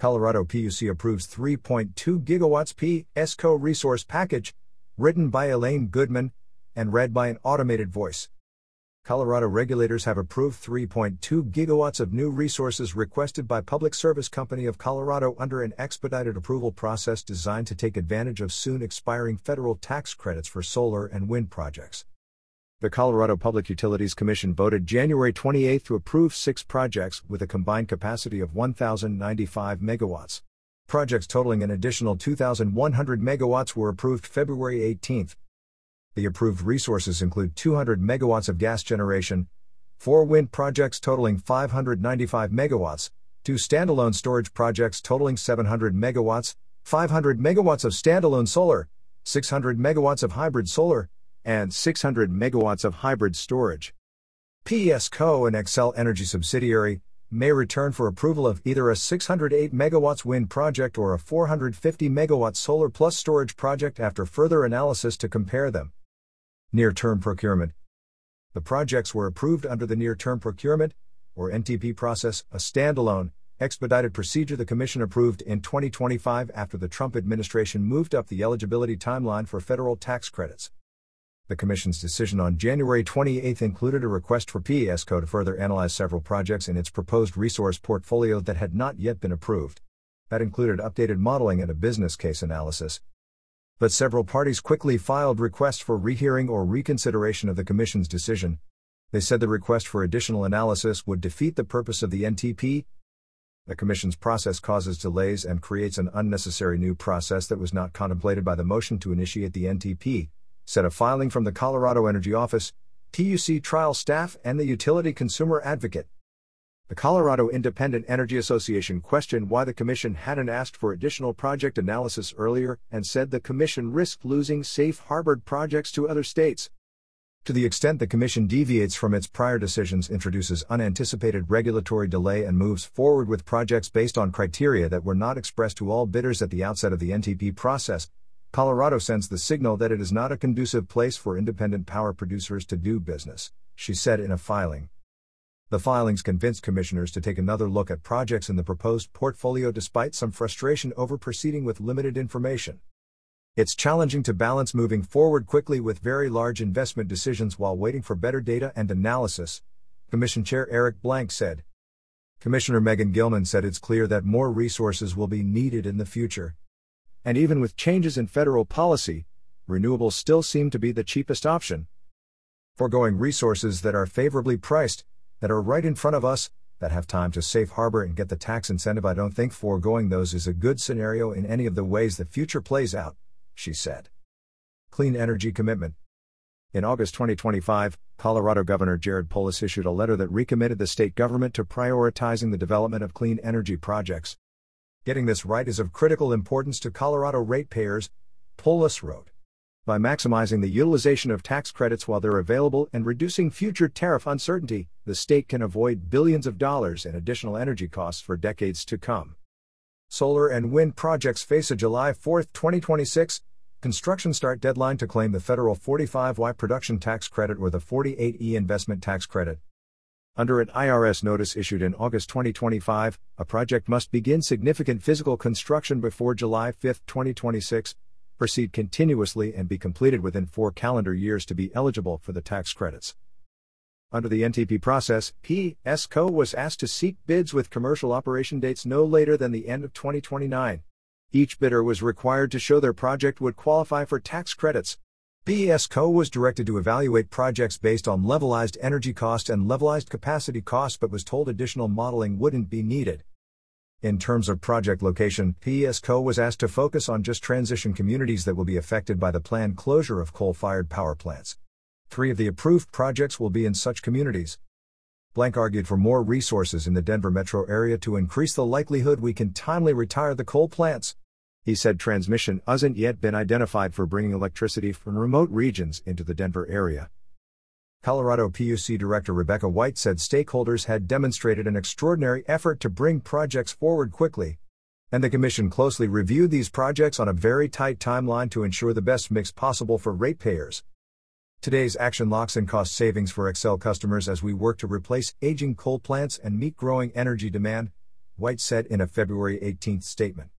Colorado PUC approves 3.2 gigawatts PSCO resource package, written by Elaine Goodman, and read by an automated voice. Colorado regulators have approved 3.2 gigawatts of new resources requested by Public Service Company of Colorado under an expedited approval process designed to take advantage of soon expiring federal tax credits for solar and wind projects. The Colorado Public Utilities Commission voted January 28 to approve 6 projects with a combined capacity of 1,095 megawatts. Projects totaling an additional 2,100 megawatts were approved February 18. The approved resources include 200 megawatts of gas generation, 4 wind projects totaling 595 megawatts, 2 standalone storage projects totaling 700 megawatts, 500 megawatts of standalone solar, 600 megawatts of hybrid solar, and 600 megawatts of hybrid storage. PSCO, an Xcel Energy subsidiary, may return for approval of either a 608 megawatts wind project or a 450 megawatt solar plus storage project after further analysis to compare them. Near-term procurement. The projects were approved under the Near-Term Procurement, or NTP process, a standalone, expedited procedure the Commission approved in 2025 after the Trump administration moved up the eligibility timeline for federal tax credits. The Commission's decision on January 28 included a request for PSCO to further analyze several projects in its proposed resource portfolio that had not yet been approved. That included updated modeling and a business case analysis. But several parties quickly filed requests for rehearing or reconsideration of the Commission's decision. They said the request for additional analysis would defeat the purpose of the NTP. The Commission's process causes delays and creates an unnecessary new process that was not contemplated by the motion to initiate the NTP, said a filing from the Colorado Energy Office, PUC trial staff, and the utility consumer advocate. The Colorado Independent Energy Association questioned why the Commission hadn't asked for additional project analysis earlier and said the Commission risked losing safe-harbored projects to other states. To the extent the Commission deviates from its prior decisions, introduces unanticipated regulatory delay, and moves forward with projects based on criteria that were not expressed to all bidders at the outset of the NTP process, Colorado sends the signal that it is not a conducive place for independent power producers to do business, she said in a filing. The filings convinced commissioners to take another look at projects in the proposed portfolio despite some frustration over proceeding with limited information. It's challenging to balance moving forward quickly with very large investment decisions while waiting for better data and analysis, Commission Chair Eric Blank said. Commissioner Megan Gilman said it's clear that more resources will be needed in the future. And even with changes in federal policy, renewables still seem to be the cheapest option. Foregoing resources that are favorably priced, that are right in front of us, that have time to safe harbor and get the tax incentive, I don't think foregoing those is a good scenario in any of the ways the future plays out, she said. Clean energy commitment. In August 2025, Colorado Governor Jared Polis issued a letter that recommitted the state government to prioritizing the development of clean energy projects. Getting this right is of critical importance to Colorado ratepayers, Polis wrote. By maximizing the utilization of tax credits while they're available and reducing future tariff uncertainty, the state can avoid billions of dollars in additional energy costs for decades to come. Solar and wind projects face a July 4, 2026, construction start deadline to claim the federal 45Y production tax credit or the 48E investment tax credit. Under an IRS notice issued in August 2025, a project must begin significant physical construction before July 5, 2026, proceed continuously and be completed within 4 calendar years to be eligible for the tax credits. Under the NTP process, PSCO was asked to seek bids with commercial operation dates no later than the end of 2029. Each bidder was required to show their project would qualify for tax credits. PSCO was directed to evaluate projects based on levelized energy cost and levelized capacity cost, but was told additional modeling wouldn't be needed. In terms of project location, PSCO was asked to focus on just transition communities that will be affected by the planned closure of coal-fired power plants. 3 of the approved projects will be in such communities. Blank argued for more resources in the Denver metro area to increase the likelihood we can timely retire the coal plants. He said transmission hasn't yet been identified for bringing electricity from remote regions into the Denver area. Colorado PUC Director Rebecca White said stakeholders had demonstrated an extraordinary effort to bring projects forward quickly, and the Commission closely reviewed these projects on a very tight timeline to ensure the best mix possible for ratepayers. Today's action locks in cost savings for Xcel customers as we work to replace aging coal plants and meet growing energy demand, White said in a February 18 statement.